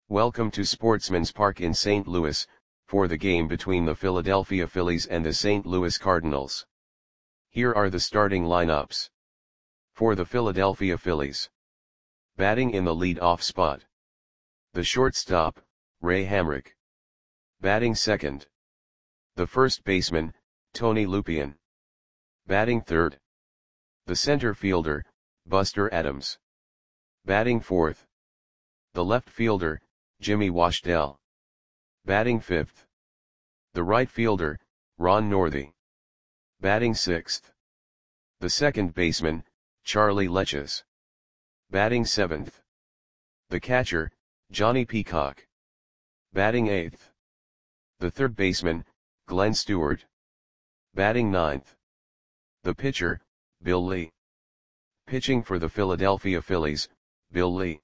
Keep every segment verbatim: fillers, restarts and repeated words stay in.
Welcome to Sportsman's Park in Saint Louis, for the game between the Philadelphia Phillies and the Saint Louis Cardinals. Here are the starting lineups. For the Philadelphia Phillies. Batting in the lead-off spot. The shortstop, Ray Hamrick. Batting second. The first baseman, Tony Lupien. Batting third. The center fielder, Buster Adams. Batting fourth. The left fielder, Jimmy Washdell. Batting fifth. The right fielder, Ron Northey. Batting sixth. The second baseman, Charlie Leches. Batting seventh. The catcher, Johnny Peacock. Batting eighth. The third baseman, Glenn Stewart. Batting ninth. The pitcher, Bill Lee. Pitching for the Philadelphia Phillies, Bill Lee.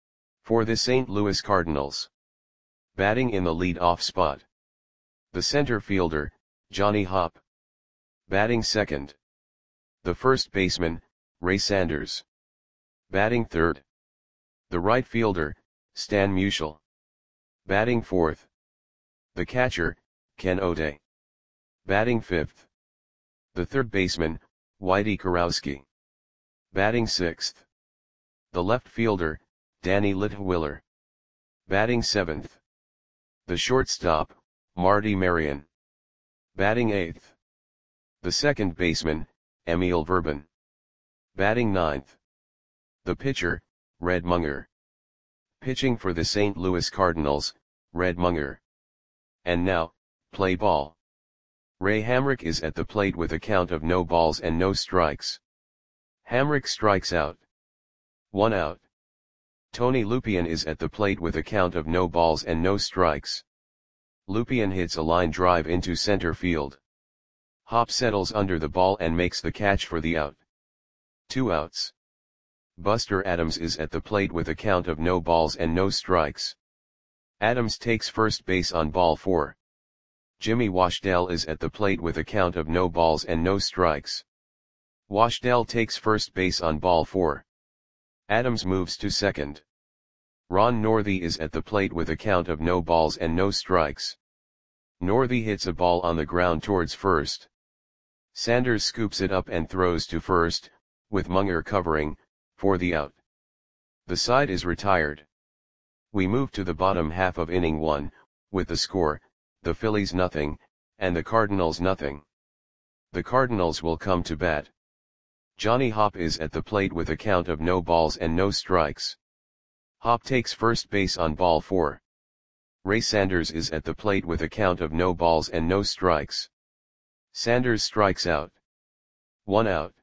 For the Saint Louis Cardinals. Batting in the lead-off spot. The center fielder, Johnny Hopp. Batting second. The first baseman, Ray Sanders. Batting third. The right fielder, Stan Musial. Batting fourth. The catcher, Ken O'Day. Batting fifth. The third baseman, Whitey Kurowski. Batting sixth. The left fielder, Danny Litwiller. Batting seventh. The shortstop, Marty Marion. Batting eighth. The second baseman, Emil Verban. Batting ninth. The pitcher, Red Munger. Pitching for the Saint Louis Cardinals, Red Munger. And now, play ball. Ray Hamrick is at the plate with a count of no balls and no strikes. Hamrick strikes out. One out. Tony Lupien is at the plate with a count of no balls and no strikes. Lupien hits a line drive into center field. Hopp settles under the ball and makes the catch for the out. Two outs. Buster Adams is at the plate with a count of no balls and no strikes. Adams takes first base on ball four. Jimmy Washdell is at the plate with a count of no balls and no strikes. Washdell takes first base on ball four. Adams moves to second. Ron Northey is at the plate with a count of no balls and no strikes. Northey hits a ball on the ground towards first. Sanders scoops it up and throws to first, with Munger covering, for the out. The side is retired. We move to the bottom half of inning one, with the score, the Phillies nothing, and the Cardinals nothing. The Cardinals will come to bat. Johnny Hopp is at the plate with a count of no balls and no strikes. Hopp takes first base on ball four. Ray Sanders is at the plate with a count of no balls and no strikes. Sanders strikes out. One out.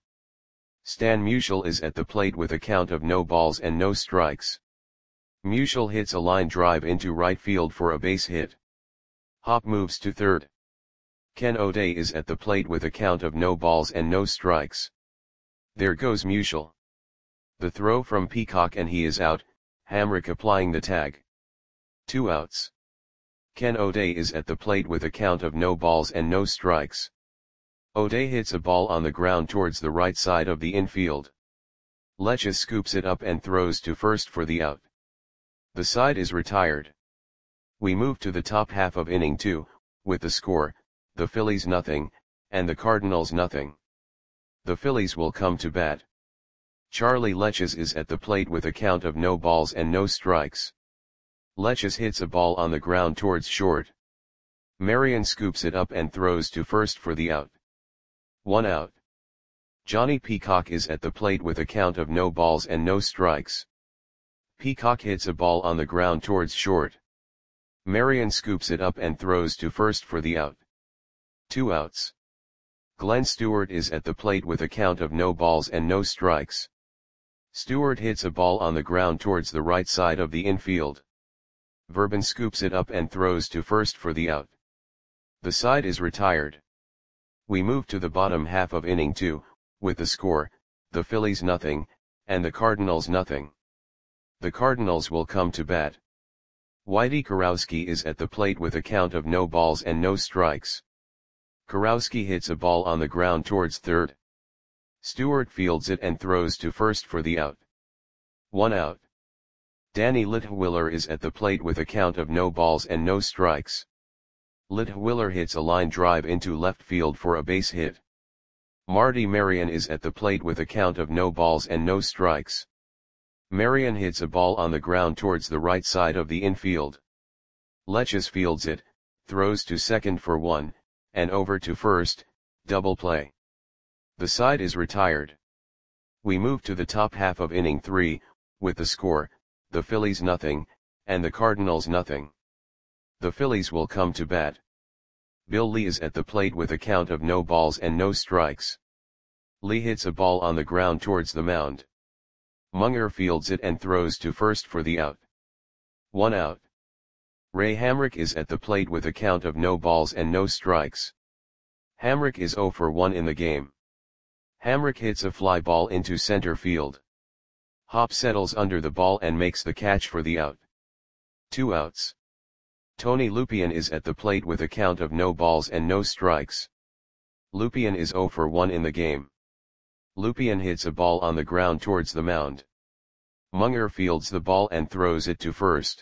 Stan Musial is at the plate with a count of no balls and no strikes. Musial hits a line drive into right field for a base hit. Hopp moves to third. Ken O'Day is at the plate with a count of no balls and no strikes. There goes Musial. The throw from Peacock and he is out, Hamrick applying the tag. Two outs. Ken O'Day is at the plate with a count of no balls and no strikes. O'Day hits a ball on the ground towards the right side of the infield. Leches scoops it up and throws to first for the out. The side is retired. We move to the top half of inning two, with the score, the Phillies nothing, and the Cardinals nothing. The Phillies will come to bat. Charlie Leches is at the plate with a count of no balls and no strikes. Leches hits a ball on the ground towards short. Marion scoops it up and throws to first for the out. One out. Johnny Peacock is at the plate with a count of no balls and no strikes. Peacock hits a ball on the ground towards short. Marion scoops it up and throws to first for the out. Two outs. Glenn Stewart is at the plate with a count of no balls and no strikes. Stewart hits a ball on the ground towards the right side of the infield. Verban scoops it up and throws to first for the out. The side is retired. We move to the bottom half of inning two, with the score, the Phillies nothing, and the Cardinals nothing. The Cardinals will come to bat. Whitey Kurowski is at the plate with a count of no balls and no strikes. Kurowski hits a ball on the ground towards third. Stewart fields it and throws to first for the out. One out. Danny Litwiller is at the plate with a count of no balls and no strikes. Litwiller hits a line drive into left field for a base hit. Marty Marion is at the plate with a count of no balls and no strikes. Marion hits a ball on the ground towards the right side of the infield. Leches fields it, throws to second for one, and over to first, double play. The side is retired. We move to the top half of inning three, with the score, the Phillies nothing, and the Cardinals nothing. The Phillies will come to bat. Bill Lee is at the plate with a count of no balls and no strikes. Lee hits a ball on the ground towards the mound. Munger fields it and throws to first for the out. One out. Ray Hamrick is at the plate with a count of no balls and no strikes. Hamrick is oh for one in the game. Hamrick hits a fly ball into center field. Hop settles under the ball and makes the catch for the out. Two outs. Tony Lupien is at the plate with a count of no balls and no strikes. Lupien is oh for one in the game. Lupien hits a ball on the ground towards the mound. Munger fields the ball and throws it to first.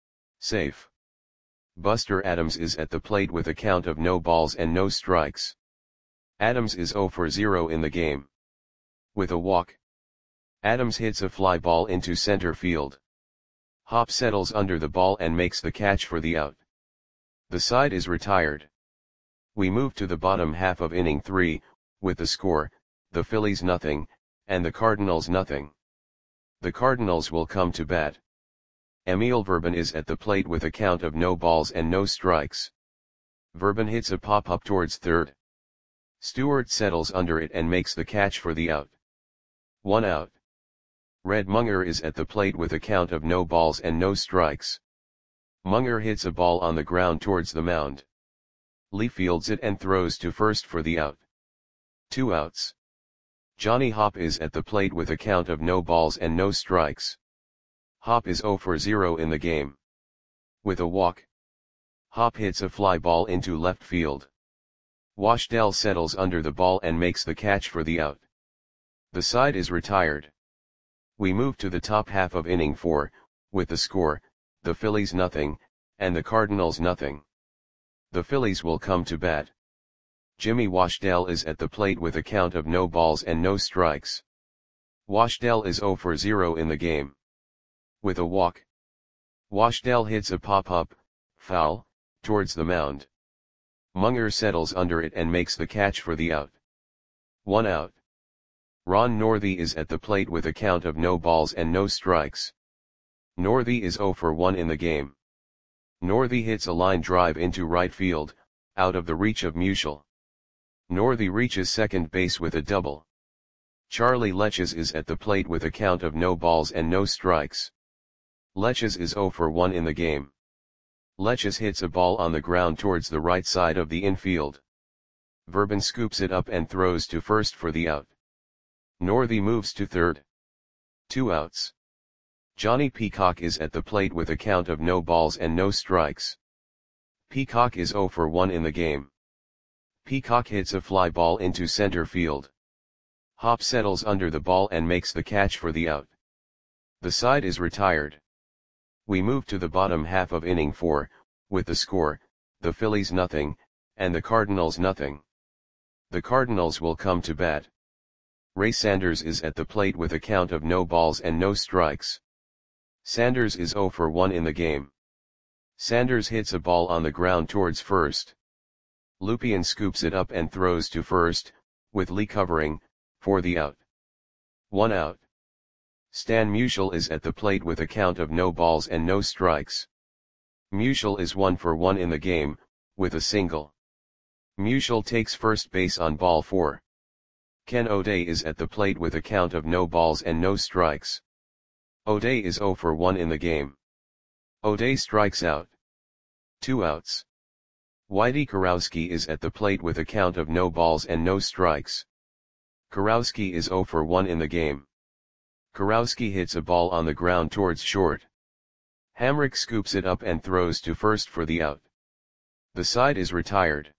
Safe. Buster Adams is at the plate with a count of no balls and no strikes. Adams is oh for zero in the game. With a walk. Adams hits a fly ball into center field. Hop settles under the ball and makes the catch for the out. The side is retired. We move to the bottom half of inning three, with the score, the Phillies nothing, and the Cardinals nothing. The Cardinals will come to bat. Emil Verban is at the plate with a count of no balls and no strikes. Verban hits a pop-up towards third. Stewart settles under it and makes the catch for the out. One out. Red Munger is at the plate with a count of no balls and no strikes. Munger hits a ball on the ground towards the mound. Lee fields it and throws to first for the out. Two outs. Johnny Hop is at the plate with a count of no balls and no strikes. Hop is oh for zero in the game. With a walk. Hop hits a fly ball into left field. Washdell settles under the ball and makes the catch for the out. The side is retired. We move to the top half of inning four, with the score, the Phillies nothing, and the Cardinals nothing. The Phillies will come to bat. Jimmy Washdell is at the plate with a count of no balls and no strikes. Washdell is oh for zero in the game. With a walk. Washdell hits a pop-up, foul, towards the mound. Munger settles under it and makes the catch for the out. One out. Ron Northey is at the plate with a count of no balls and no strikes. Northey is oh for one in the game. Northey hits a line drive into right field, out of the reach of Musial. Northey reaches second base with a double. Charlie Leches is at the plate with a count of no balls and no strikes. Leches is oh for one in the game. Leches hits a ball on the ground towards the right side of the infield. Verban scoops it up and throws to first for the out. Northey moves to third. Two outs. Johnny Peacock is at the plate with a count of no balls and no strikes. Peacock is oh for one in the game. Peacock hits a fly ball into center field. Hop settles under the ball and makes the catch for the out. The side is retired. We move to the bottom half of inning four, with the score, the Phillies nothing, and the Cardinals nothing. The Cardinals will come to bat. Ray Sanders is at the plate with a count of no balls and no strikes. Sanders is oh for one in the game. Sanders hits a ball on the ground towards first. Lupien scoops it up and throws to first, with Lee covering, for the out. One out. Stan Musial is at the plate with a count of no balls and no strikes. Musial is one for one in the game, with a single. Musial takes first base on ball four. Ken O'Day is at the plate with a count of no balls and no strikes. O'Day is oh for one in the game. O'Day strikes out. Two outs. Whitey Kurowski is at the plate with a count of no balls and no strikes. Kurowski is oh for one in the game. Kurowski hits a ball on the ground towards short. Hamrick scoops it up and throws to first for the out. The side is retired.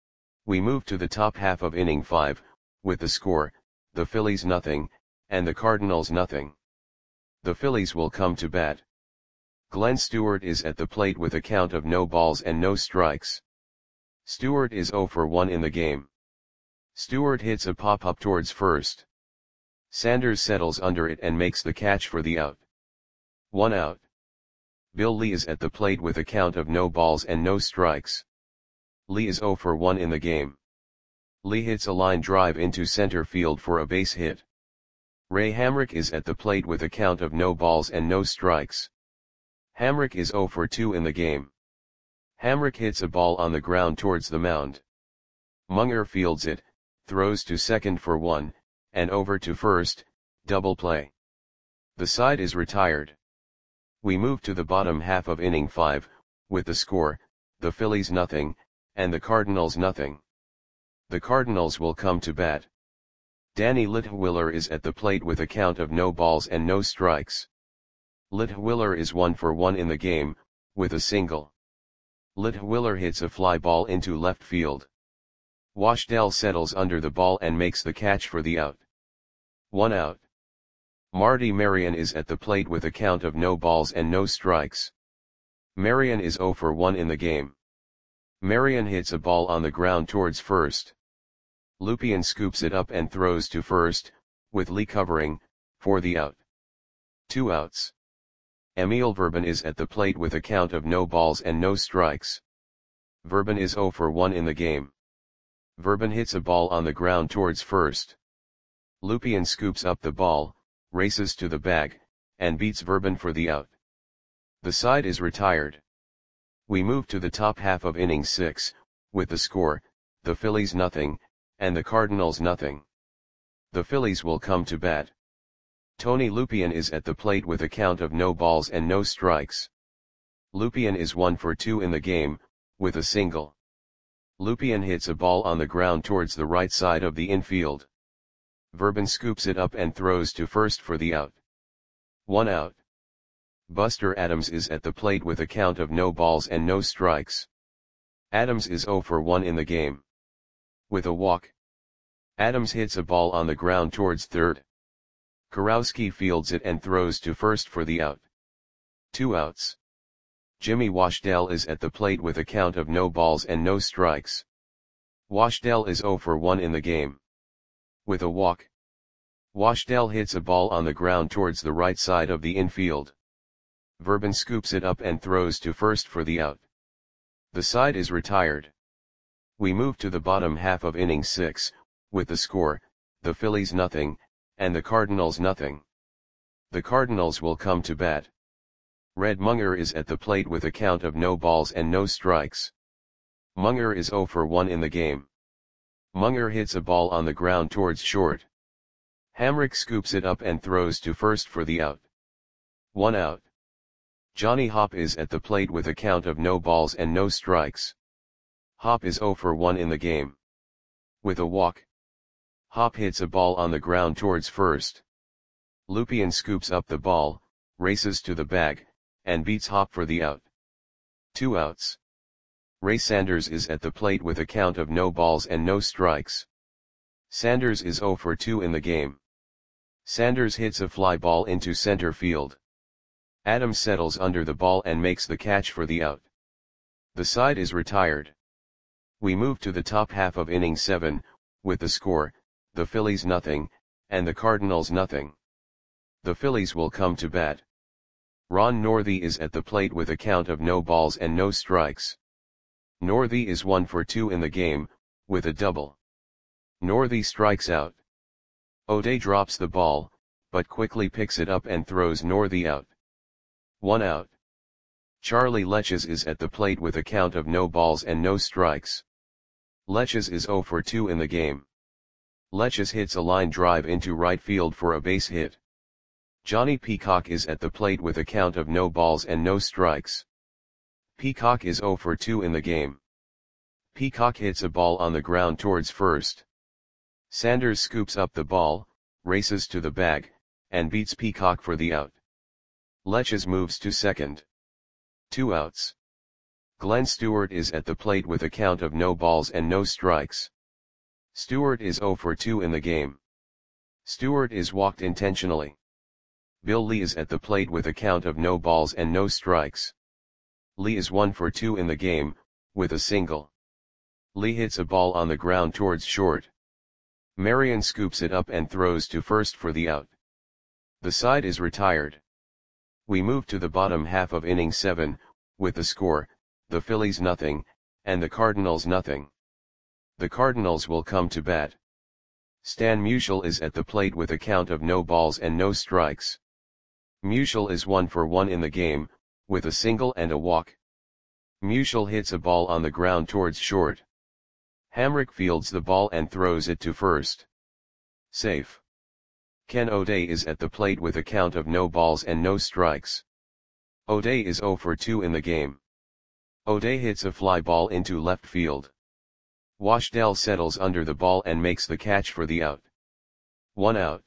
We move to the top half of inning five, with the score, the Phillies nothing, and the Cardinals nothing. The Phillies will come to bat. Glenn Stewart is at the plate with a count of no balls and no strikes. Stewart is zero for one in the game. Stewart hits a pop-up towards first. Sanders settles under it and makes the catch for the out. One out. Bill Lee is at the plate with a count of no balls and no strikes. Lee is zero for one in the game. Lee hits a line drive into center field for a base hit. Ray Hamrick is at the plate with a count of no balls and no strikes. Hamrick is zero for two in the game. Hamrick hits a ball on the ground towards the mound. Munger fields it, throws to second for one, and over to first, double play. The side is retired. We move to the bottom half of inning five, with the score, the Phillies nothing, and the Cardinals nothing. The Cardinals will come to bat. Danny Litwiller is at the plate with a count of no balls and no strikes. Litwiller is one for one in the game, with a single. Litwiller hits a fly ball into left field. Washdell settles under the ball and makes the catch for the out. One out. Marty Marion is at the plate with a count of no balls and no strikes. Marion is zero for one in the game. Marion hits a ball on the ground towards first. Lupien scoops it up and throws to first, with Lee covering, for the out. Two outs. Emil Verban is at the plate with a count of no balls and no strikes. Verban is zero for one in the game. Verban hits a ball on the ground towards first. Lupien scoops up the ball, races to the bag, and beats Verban for the out. The side is retired. We move to the top half of inning six, with the score, the Phillies nothing, and the Cardinals nothing. The Phillies will come to bat. Tony Lupien is at the plate with a count of no balls and no strikes. Lupien is one for two in the game, with a single. Lupien hits a ball on the ground towards the right side of the infield. Verban scoops it up and throws to first for the out. One out. Buster Adams is at the plate with a count of no balls and no strikes. Adams is zero for one in the game. With a walk. Adams hits a ball on the ground towards third. Kurowski fields it and throws to first for the out. Two outs. Jimmy Washdell is at the plate with a count of no balls and no strikes. Washdell is zero for one in the game. With a walk. Washdell hits a ball on the ground towards the right side of the infield. Verban scoops it up and throws to first for the out. The side is retired. We move to the bottom half of inning six, with the score, the Phillies nothing, and the Cardinals nothing. The Cardinals will come to bat. Red Munger is at the plate with a count of no balls and no strikes. Munger is zero for one in the game. Munger hits a ball on the ground towards short. Hamrick scoops it up and throws to first for the out. One out. Johnny Hopp is at the plate with a count of no balls and no strikes. Hopp is zero for one in the game. With a walk. Hopp hits a ball on the ground towards first. Lupien scoops up the ball, races to the bag, and beats Hopp for the out. Two outs. Ray Sanders is at the plate with a count of no balls and no strikes. Sanders is zero for two in the game. Sanders hits a fly ball into center field. Adams settles under the ball and makes the catch for the out. The side is retired. We move to the top half of inning seven, with the score, the Phillies nothing, and the Cardinals nothing. The Phillies will come to bat. Ron Northey is at the plate with a count of no balls and no strikes. Northey is one for two in the game, with a double. Northey strikes out. O'Day drops the ball, but quickly picks it up and throws Northey out. One out. Charlie Leches is at the plate with a count of no balls and no strikes. Leches is zero for two in the game. Leches hits a line drive into right field for a base hit. Johnny Peacock is at the plate with a count of no balls and no strikes. Peacock is zero for two in the game. Peacock hits a ball on the ground towards first. Sanders scoops up the ball, races to the bag, and beats Peacock for the out. Leches moves to second. Two outs. Glenn Stewart is at the plate with a count of no balls and no strikes. Stewart is zero for two in the game. Stewart is walked intentionally. Bill Lee is at the plate with a count of no balls and no strikes. Lee is one for two in the game, with a single. Lee hits a ball on the ground towards short. Marion scoops it up and throws to first for the out. The side is retired. We move to the bottom half of inning seven, with the score, the Phillies nothing, and the Cardinals nothing. The Cardinals will come to bat. Stan Musial is at the plate with a count of no balls and no strikes. Musial is one for one in the game, with a single and a walk. Musial hits a ball on the ground towards short. Hamrick fields the ball and throws it to first. Safe. Ken O'Day is at the plate with a count of no balls and no strikes. O'Day is zero for two in the game. O'Day hits a fly ball into left field. Washdell settles under the ball and makes the catch for the out. One out.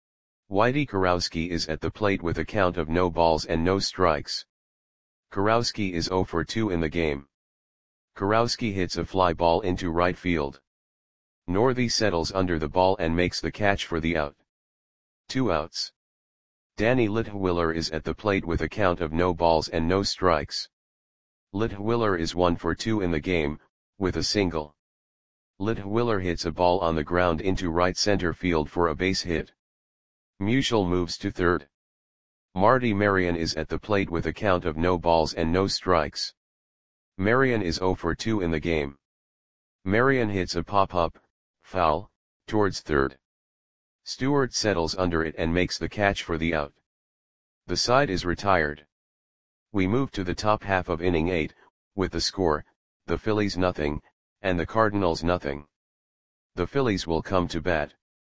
Whitey Kurowski is at the plate with a count of no balls and no strikes. Kurowski is zero for two in the game. Kurowski hits a fly ball into right field. Northey settles under the ball and makes the catch for the out. Two outs. Danny Litwiller is at the plate with a count of no balls and no strikes. Litwiller is one for two in the game, with a single. Litwiller hits a ball on the ground into right center field for a base hit. Musial moves to third. Marty Marion is at the plate with a count of no balls and no strikes. Marion is zero for two in the game. Marion hits a pop-up, foul, towards third. Stewart settles under it and makes the catch for the out. The side is retired. We move to the top half of inning eight, with the score, the Phillies nothing, and the Cardinals nothing. The Phillies will come to bat.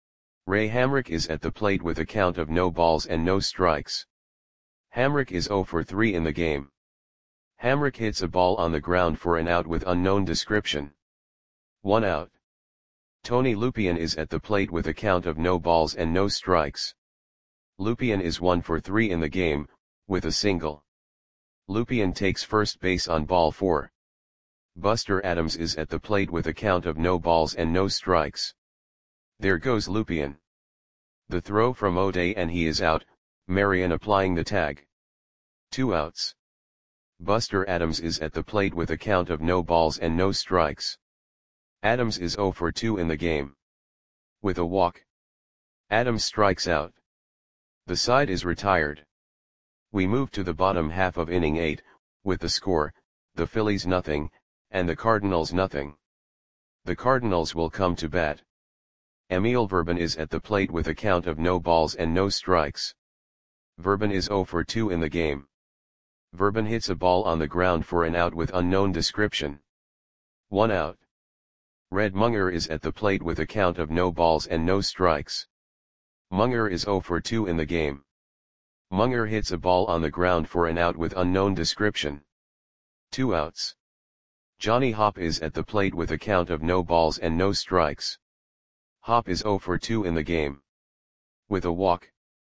Ray Hamrick is at the plate with a count of no balls and no strikes. Hamrick is zero for three in the game. Hamrick hits a ball on the ground for an out with unknown description. One out. Tony Lupien is at the plate with a count of no balls and no strikes. Lupien is one for three in the game, with a single. Lupien takes first base on ball four. Buster Adams is at the plate with a count of no balls and no strikes. There goes Lupien. The throw from O'Day and he is out, Marion applying the tag. Two outs. Buster Adams is at the plate with a count of no balls and no strikes. Adams is zero for two in the game. With a walk. Adams strikes out. The side is retired. We move to the bottom half of inning eight, with the score, the Phillies nothing, and the Cardinals nothing. The Cardinals will come to bat. Emil Verban is at the plate with a count of no balls and no strikes. Verban is zero for two in the game. Verban hits a ball on the ground for an out with unknown description. One out. Red Munger is at the plate with a count of no balls and no strikes. Munger is zero for two in the game. Munger hits a ball on the ground for an out with unknown description. Two outs. Johnny Hopp is at the plate with a count of no balls and no strikes. Hopp is zero for two in the game. With a walk.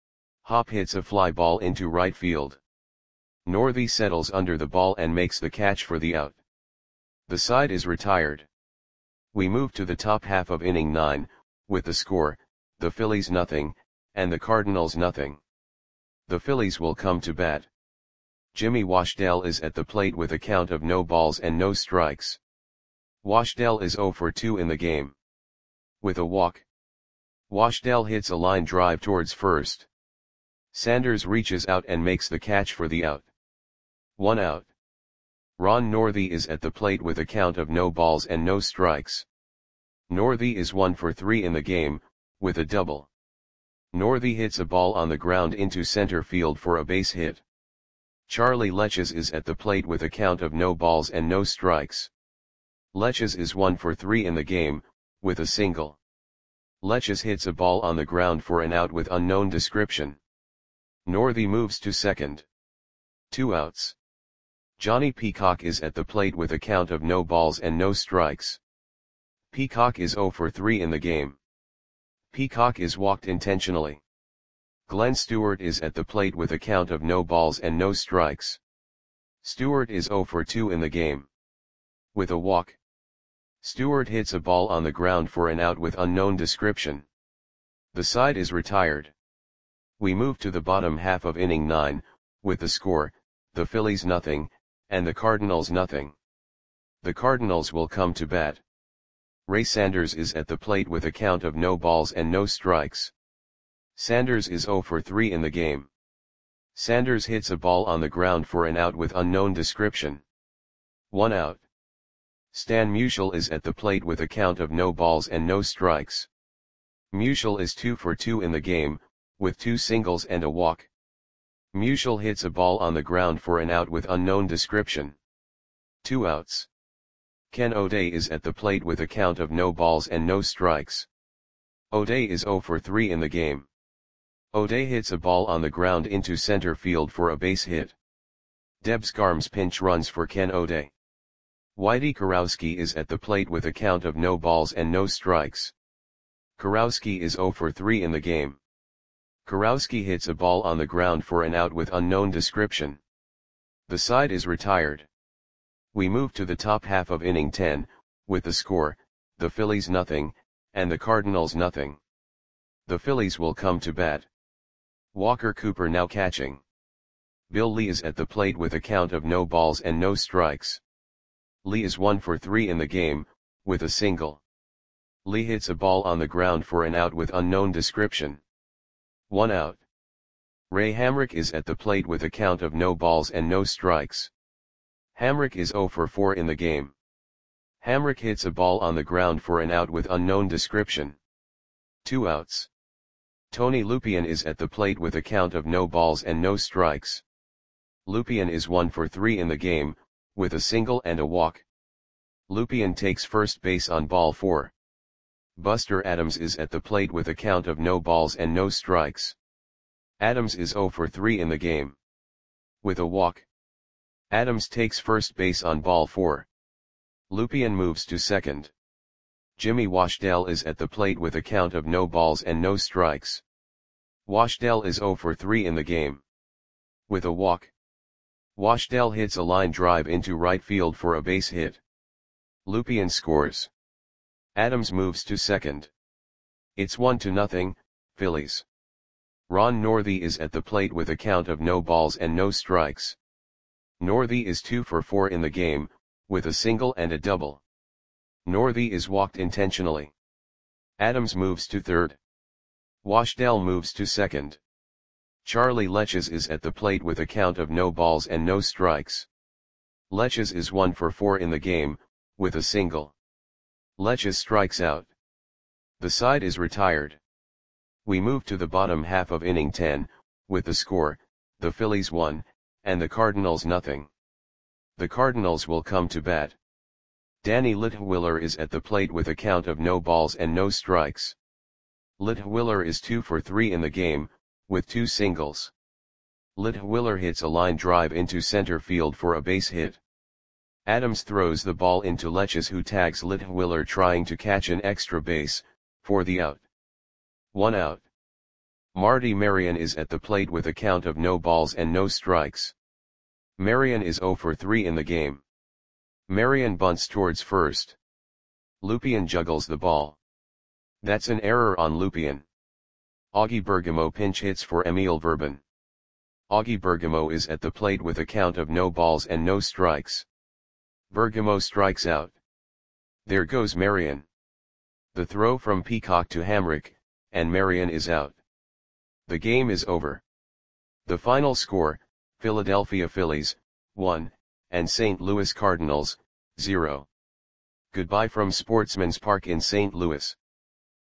Hopp hits a fly ball into right field. Northey settles under the ball and makes the catch for the out. The side is retired. We move to the top half of inning nine, with the score, the Phillies nothing, and the Cardinals nothing. The Phillies will come to bat. Jimmy Washdell is at the plate with a count of no balls and no strikes. Washdell is zero for two in the game. With a walk. Washdell hits a line drive towards first. Sanders reaches out and makes the catch for the out. One out. Ron Northey is at the plate with a count of no balls and no strikes. Northey is one for three in the game, with a double. Northey hits a ball on the ground into center field for a base hit. Charlie Leches is at the plate with a count of no balls and no strikes. Leches is one for three in the game, with a single. Leches hits a ball on the ground for an out with unknown description. Northey moves to second. Two outs. Johnny Peacock is at the plate with a count of no balls and no strikes. Peacock is zero for three in the game. Peacock is walked intentionally. Glenn Stewart is at the plate with a count of no balls and no strikes. Stewart is zero for two in the game. With a walk. Stewart hits a ball on the ground for an out with unknown description. The side is retired. We move to the bottom half of inning nine, with the score, the Phillies nothing, and the Cardinals nothing. The Cardinals will come to bat. Ray Sanders is at the plate with a count of no balls and no strikes. Sanders is zero for three in the game. Sanders hits a ball on the ground for an out with unknown description. One out. Stan Musial is at the plate with a count of no balls and no strikes. Musial is two for two in the game, with two singles and a walk. Musial hits a ball on the ground for an out with unknown description. Two outs. Ken O'Day is at the plate with a count of no balls and no strikes. O'Day is zero for three in the game. O'Day hits a ball on the ground into center field for a base hit. Debs Garms pinch runs for Ken O'Day. Whitey Kurowski is at the plate with a count of no balls and no strikes. Kurowski is zero for three in the game. Kurowski hits a ball on the ground for an out with unknown description. The side is retired. We move to the top half of inning ten, with the score, the Phillies nothing, and the Cardinals nothing. The Phillies will come to bat. Walker Cooper now catching. Bill Lee is at the plate with a count of no balls and no strikes. Lee is one for three in the game, with a single. Lee hits a ball on the ground for an out with unknown description. One out. Ray Hamrick is at the plate with a count of no balls and no strikes. Hamrick is zero for four in the game. Hamrick hits a ball on the ground for an out with unknown description. Two outs. Tony Lupien is at the plate with a count of no balls and no strikes. Lupien is one for three in the game, with a single and a walk. Lupien takes first base on ball four. Buster Adams is at the plate with a count of no balls and no strikes. Adams is zero for three in the game. With a walk. Adams takes first base on ball four. Lupien moves to second. Jimmy Washdell is at the plate with a count of no balls and no strikes. Washdell is zero for three in the game. With a walk. Washdell hits a line drive into right field for a base hit. Lupien scores. Adams moves to second. It's one to nothing, Phillies. Ron Northey is at the plate with a count of no balls and no strikes. Northey is two for four in the game, with a single and a double. Northey is walked intentionally. Adams moves to third. Washdell moves to second. Charlie Leches is at the plate with a count of no balls and no strikes. Leches is one for four in the game, with a single. Leches strikes out. The side is retired. We move to the bottom half of inning ten, with the score, the Phillies one, and the Cardinals nothing. The Cardinals will come to bat. Danny Litwiller is at the plate with a count of no balls and no strikes. Litwiller is two for three in the game, with two singles. Litwiller hits a line drive into center field for a base hit. Adams throws the ball into Leches, who tags Litwiller trying to catch an extra base, for the out. One out. Marty Marion is at the plate with a count of no balls and no strikes. Marion is zero for three in the game. Marion bunts towards first. Lupien juggles the ball. That's an error on Lupien. Augie Bergamo pinch hits for Emil Verban. Augie Bergamo is at the plate with a count of no balls and no strikes. Bergamo strikes out. There goes Marion. The throw from Peacock to Hamrick, and Marion is out. The game is over. The final score, Philadelphia Phillies, one, and Saint Louis Cardinals, zero. Goodbye from Sportsman's Park in Saint Louis.